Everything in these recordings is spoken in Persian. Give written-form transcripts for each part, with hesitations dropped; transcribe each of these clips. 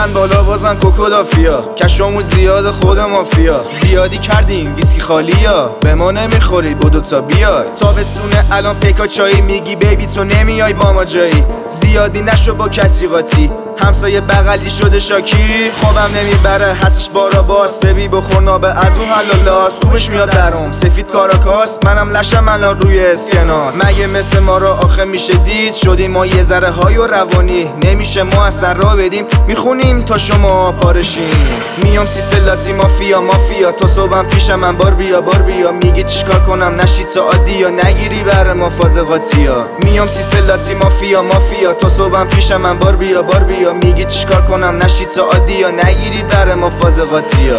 میرن بالا بازن کوکولافیا، کشمون زیاد خود مافیا. زیادی کردیم ویسکی خالیا، به ما نمیخوری بدو تا بیای. تابستونه الان پیکا چایی، میگی بیبی تو نمیای با ما جایی. زیادی نشو با کسی قاطی، همسایه بغلی شده شاکی. خوابم نمیبره حسش بارا باز، ببی بخور نابه از اون حلالاس. خوبش میاد درم سفید کاراکاس، منم لشم الان روی اسکناس. مگه مثل ما را آخه میشه دید، شدیم ما یه ذره های و روانی. نمیشه ما اثر را بدیم، میخونیم تا شما پارشیم. میام سیسلاتی مافیا مافیا، تو صبحم پیشم من بار بیا بار بیا. میگه چیکار کنم نشی تا عادی یا نگیری بره ما فاز قاطیا. میام سیسلاتی مافیا مافیا، تو صبحم پیشم من بار بیا بار بیا. میگه چیکار کنم نشی تا عادی یا نگیری بره ما فاز قاطیا.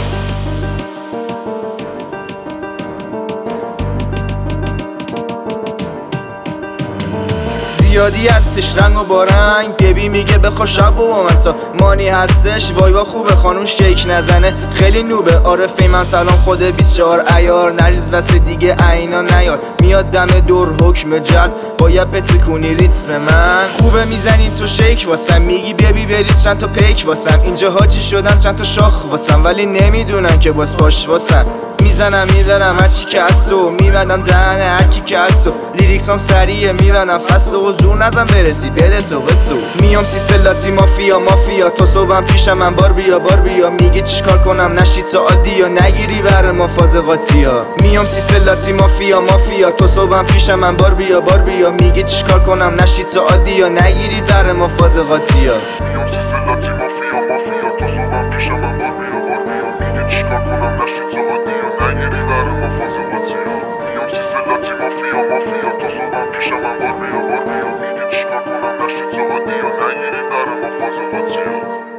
زیادی هستش رنگ و بارنگ، بیبی میگه بخوا شب و با مانی هستش. وایوا خوبه خانوم شیک نزنه خیلی نوبه. آره فیمم تلان خود 24 عیار، نریز بس دیگه عینا نیار. میاد دم دور حکم جلب، باید بتکونی ریتم من. خوبه میزنی تو شیک واسم، میگی بیبی بریز چند تا پیک واسم. اینجا حاجی شدن چند تا شاخ واسم، ولی نمیدونن که باز پاش واسم. میزنم میبرم هرچی که هستو، میبندم دهن هرکی که هستو. لیریکسام سریعه میبندم فستو، زور نزن برسی بده تو بسو. میام سیسلاتی مافیا مافیا، تو صبحم پیشم من بار بیا بار بیا. میگه چیکار کنم نشی تا عادی یا نگیری بره ما فاز قاطیا. میام سیسلاتی مافیا مافیا، تو صبحم پیشم من بار بیا بار بیا. میگه چیکار کنم نشی تا عادی یا نگیری بره ما فاز قاطیا. میام سیسلاتی مافیا مافیا، تو صبحم پیشم من بار بیا بار بیا. میگه چیکار کنم نشی تا عادی یا نگیری بره ما فاز قاطیا. میام سیسلاتی مافیا مافیا، تو صبحم پیشم من بار بیا بار بیا. میگه چیکار کنم نشی تا عادی یا نگیری بره ما فاز قاطیا.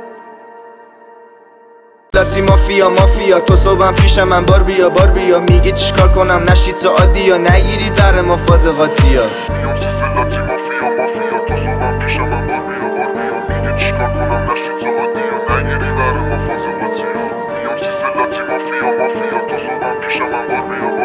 لاتی مافیا مافیا، تو صبحم پیشم من بار بیا بار بیا. میگه چیکار کنم نشی تا عادی یا نگیری بره ما فاز قاطیا. میام سیسلاتی مافیا مافیا، تو صبحم پیشم من بار بیا بار بیا. میگه چیکار کنم نشی تا عادی یا نگیری بره ما فاز قاطیا. میام سیسلاتی مافیا مافیا، تو صبحم پیشم من بار بیا